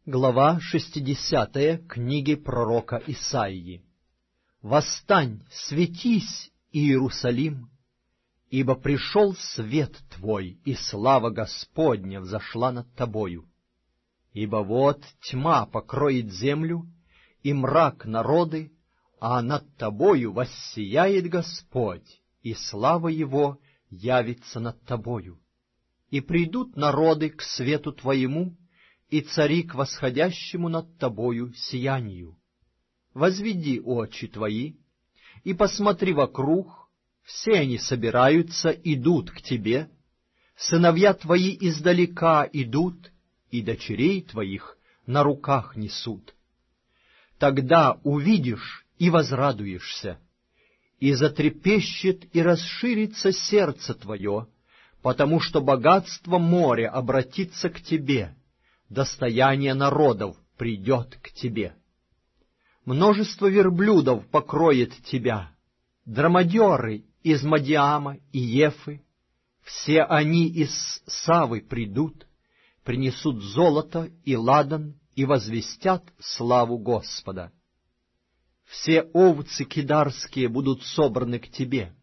Глава 60 книги пророка Исаии. «Восстань, светись, Иерусалим, ибо пришел свет твой, и слава Господня взошла над тобою. Ибо вот тьма покроет землю, и мрак народы, а над тобою воссияет Господь, и слава Его явится над тобою. И придут народы к свету твоему, и цари к восходящему над тобою сиянию. Возведи очи твои, и посмотри вокруг, все они собираются, идут к тебе, сыновья твои издалека идут, и дочерей твоих на руках несут. Тогда увидишь и возрадуешься, и затрепещет и расширится сердце твое, потому что богатство моря обратится к тебе, достояние народов придет к тебе. Множество верблюдов покроет тебя, драмадеры из Мадиама и Ефы, все они из Савы придут, принесут золото и ладан и возвестят славу Господа. Все овцы кидарские будут собраны к тебе,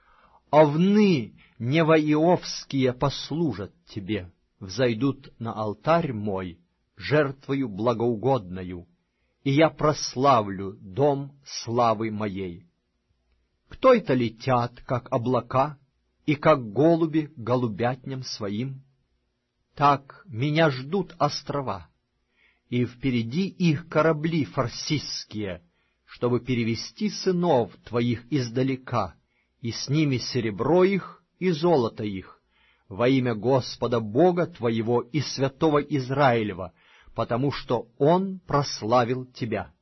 овны неваиовские послужат тебе, взойдут на алтарь мой жертвою благоугодною, и я прославлю дом славы моей. Кто это летят, как облака, и как голуби к голубятням своим? Так меня ждут острова, и впереди их корабли фарсисские, чтобы перевести сынов твоих издалека, и с ними серебро их и золото их, во имя Господа Бога твоего и святого Израилева, потому что Он прославил тебя.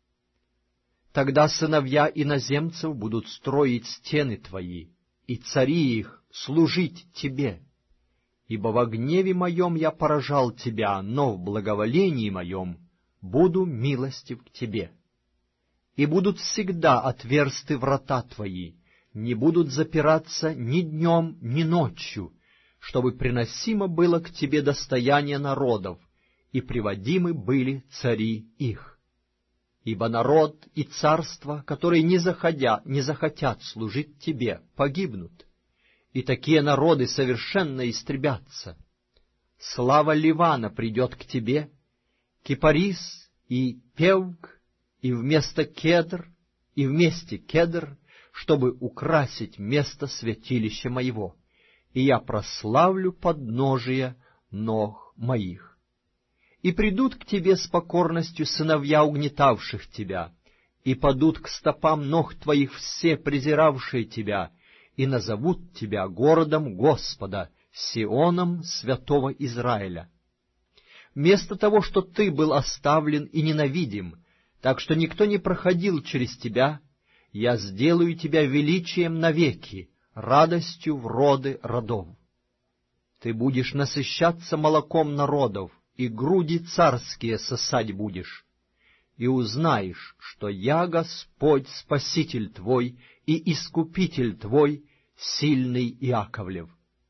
Тогда сыновья иноземцев будут строить стены твои, и цари их служить тебе. Ибо во гневе моем я поражал тебя, но в благоволении моем буду милостив к тебе. И будут всегда отверсты врата твои, не будут запираться ни днем, ни ночью, чтобы приносимо было к тебе достояние народов, и приводимы были цари их. Ибо народ и царство, которые не захотят служить тебе, погибнут, и такие народы совершенно истребятся. Слава Ливана придет к тебе, кипарис и певг, и вместо кедр, и вместе кедр, чтобы украсить место святилища моего, и я прославлю подножие ног моих. И придут к тебе с покорностью сыновья угнетавших тебя, и падут к стопам ног твоих все презиравшие тебя, и назовут тебя городом Господа, Сионом святого Израиля. Вместо того, что ты был оставлен и ненавидим, так что никто не проходил через тебя, я сделаю тебя величием навеки, радостью в роды родов. Ты будешь насыщаться молоком народов, и груди царские сосать будешь, и узнаешь, что я Господь Спаситель твой и Искупитель твой, сильный Иаковлев.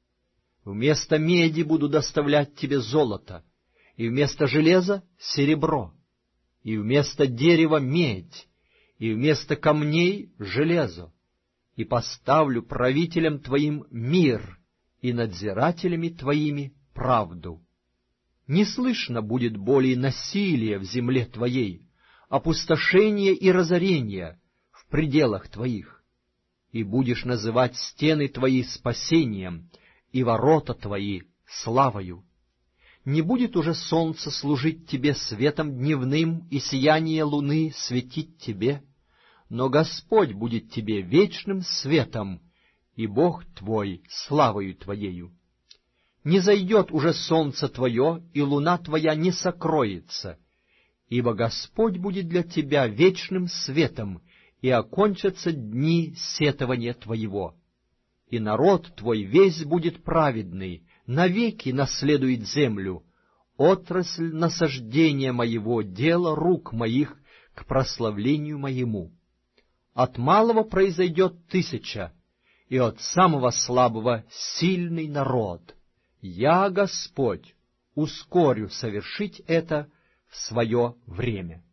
Вместо меди буду доставлять тебе золото, и вместо железа — серебро, и вместо дерева — медь, и вместо камней — железо, и поставлю правителям твоим мир, и надзирателями твоими правду. Не слышно будет более насилия в земле твоей, опустошения и разорения в пределах твоих, и будешь называть стены твои спасением, и ворота твои славою. Не будет уже солнце служить тебе светом дневным, и сияние луны светить тебе, но Господь будет тебе вечным светом, и Бог твой славою твоею. Не зайдет уже солнце твое, и луна твоя не сокроется, ибо Господь будет для тебя вечным светом, и окончатся дни сетования твоего. И народ твой весь будет праведный, навеки наследует землю, отрасль насаждения моего, дело рук моих к прославлению моему. От малого произойдет 1000, и от самого слабого сильный народ. Я, Господь, ускорю совершить это в свое время.